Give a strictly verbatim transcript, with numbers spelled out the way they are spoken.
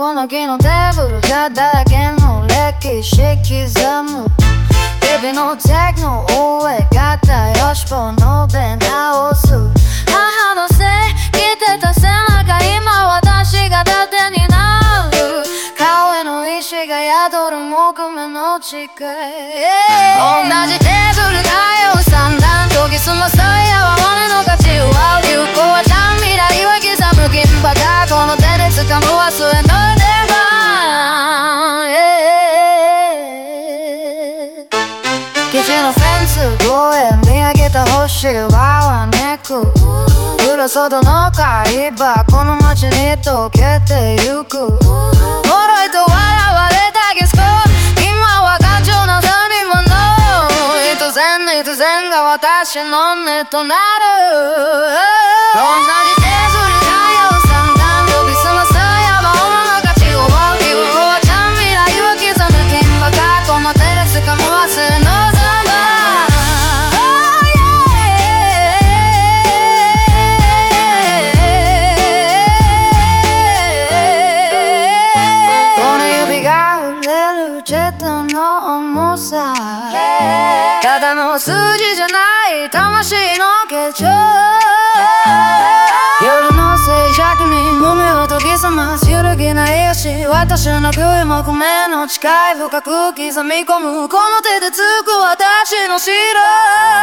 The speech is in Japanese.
この木のテーブルがだけの歴史刻む日々のテクノ上型よしぽ述べ直す母のせい着てた背中今私が盾になる顔への意志が宿る木目の誓い、同じテーブルだよ三段研ぎ澄まさいやは我の勝ちは流行はちゃん未来は刻む銀歯だこの手で掴む忘れの出番、基地のフェンス越え見上げた星はわめく裏外の海馬この街に溶けてゆく呪いと笑われたゲスト今は頑丈な去り物必然必然が私の根となる同じテーブルだよ三段呼び澄まさや魔物の勝ちを流行はちゃん未来は刻む金馬がこの手で掴む忘れのただの数字じゃない魂の結晶夜の静寂に胸を研ぎ澄ます揺るぎない足私の首も米の誓い深く刻み込むこの手でつく私の城